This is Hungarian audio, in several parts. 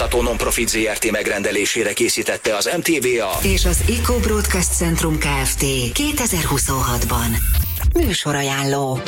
fenntartható non-profit ZRT megrendelésére készítette az MTVA és az Eco Broadcast Centrum Kft. 2026-ban. Műsorajánló.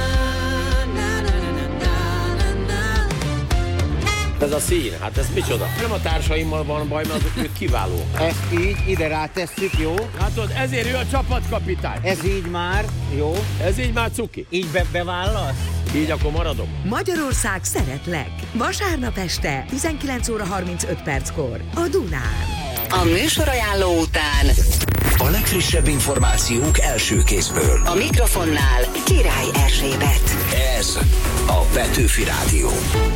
Ez a szín, hát ez micsoda? Nem a társaimmal van baj, mert ők kiváló. Ezt így ide rátesszük, jó? Látod, ezért ő a csapatkapitány. Ez így már, jó? Ez így már cuki. Így bevállasz? Így akkor maradom. Magyarország szeretlek. Vasárnap este 19 óra 35 perckor a Dunán. A műsorajánló után a legfrissebb információk első kézből. a mikrofonnál Király Erzsébet. Ez a Petőfi Rádió.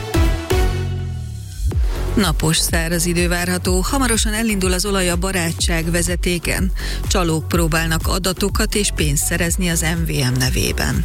Napos, száraz idő várható, hamarosan elindul az olaj a barátság vezetéken. Csalók próbálnak adatokat és pénzt szerezni az MVM nevében.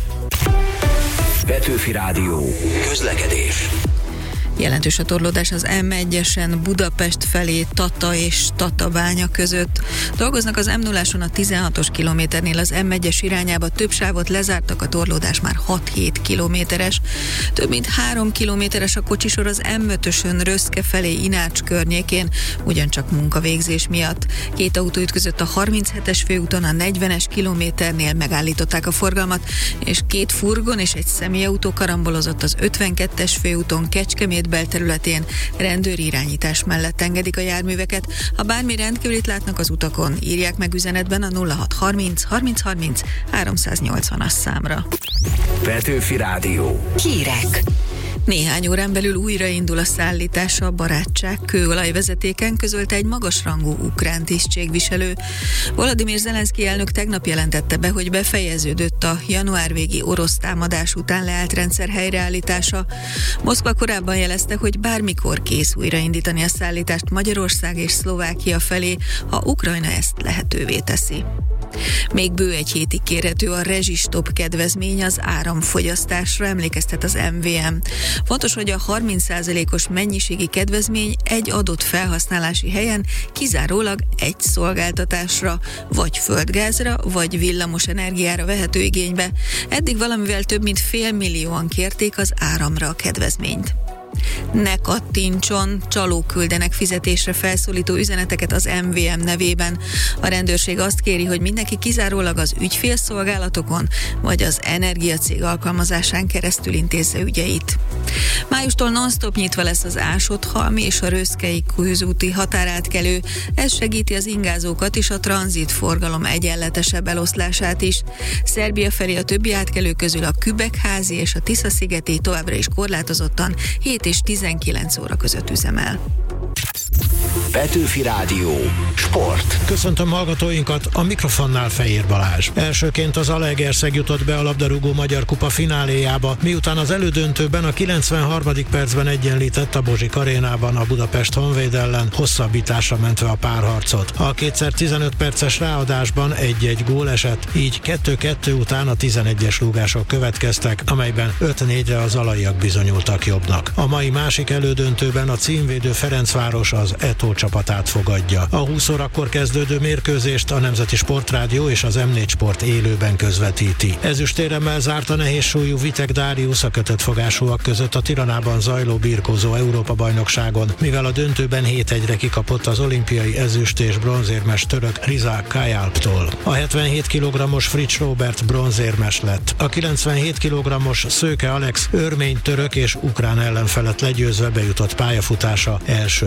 Petőfi Rádió. Közlekedés. Jelentős a torlódás az M1-esen Budapest felé Tata és Tatabánya között. Dolgoznak az M0-áson a 16-os kilométernél az M1-es irányába, több sávot lezártak, a torlódás már 6-7 kilométeres. Több mint 3 kilométeres a kocsisor az M5-ösön Röszke felé Inács környékén, ugyancsak munkavégzés miatt. Két autó ütközött a 37-es főúton, a 40-es kilométernél megállították a forgalmat, és két furgon és egy személyautó karambolozott az 52-es főúton Kecskemét belterületén. Rendőri irányítás mellett engedik a járműveket. Ha bármi rendkívülit látnak az utakon, írják meg üzenetben a 0630 30 30 380-as számra. Petőfi Rádió. Hírek. Néhány órán belül újraindul a szállítása a barátság kőolajvezetéken, közölte egy magasrangú ukrán tisztségviselő. Volodymyr Zelenszky elnök tegnap jelentette be, hogy befejeződött a január végi orosz támadás után leállt rendszer helyreállítása. Moszkva korábban jelezte, hogy bármikor kész újraindítani a szállítást Magyarország és Szlovákia felé, ha Ukrajna ezt lehetővé teszi. Még bő egy hétig kérhető a rezsistop kedvezmény az áramfogyasztásra, emlékeztet az MVM. Fontos, hogy a 30%-os mennyiségi kedvezmény egy adott felhasználási helyen kizárólag egy szolgáltatásra, vagy földgázra, vagy villamos energiára vehető igénybe. Eddig valamivel több mint 500 000-an kérték az áramra a kedvezményt. Ne kattintson, csalók küldenek fizetésre felszólító üzeneteket az MVM nevében. A rendőrség azt kéri, hogy mindenki kizárólag az ügyfélszolgálatokon vagy az energiacég alkalmazásán keresztül intézze ügyeit. Májustól non-stop nyitva lesz az Ásott-Halmi és a Röszkei közúti határátkelő. Ez segíti az ingázókat és a tranzit forgalom egyenletesebb eloszlását is. Szerbia felé a többi átkelő közül a Kübekházi és a Tisza-szigeti továbbra is korlátozottan 7 és 19 óra között üzemel. Petőfi Rádió. Sport. Köszöntöm hallgatóinkat, a mikrofonnál Fejér Balázs. Elsőként az Zalaegerszeg jutott be a labdarúgó Magyar Kupa fináléjába, miután az elődöntőben a 93. percben egyenlített a Bozsik arénában a Budapest Honvéd ellen, hosszabbításra mentve a párharcot. A kétszer 15 perces ráadásban 1-1 gól esett, így 2-2 után a 11-es rúgások következtek, amelyben 5-4-re az zalaiak bizonyultak jobbnak. A mai másik elődöntőben a címvédő Ferencváros az Eto csapatát fogadja. A 20 órakor kezdődő mérkőzést a Nemzeti Sportrádió és az M4 Sport élőben közvetíti. Ezüstéremmel zárt a nehézsúlyú Vitek Dáriusz a kötött fogásúak között a Tiranában zajló birkózó Európa-bajnokságon, mivel a döntőben 7-1-re kikapott az olimpiai ezüst és bronzérmes török Riza Kayalptól. A 77 kg-os Fritz Robert bronzérmes lett. A 97 kg-os Szőke Alex örmény, török és ukrán ellenfelet legyőzve bejutott pályafutása első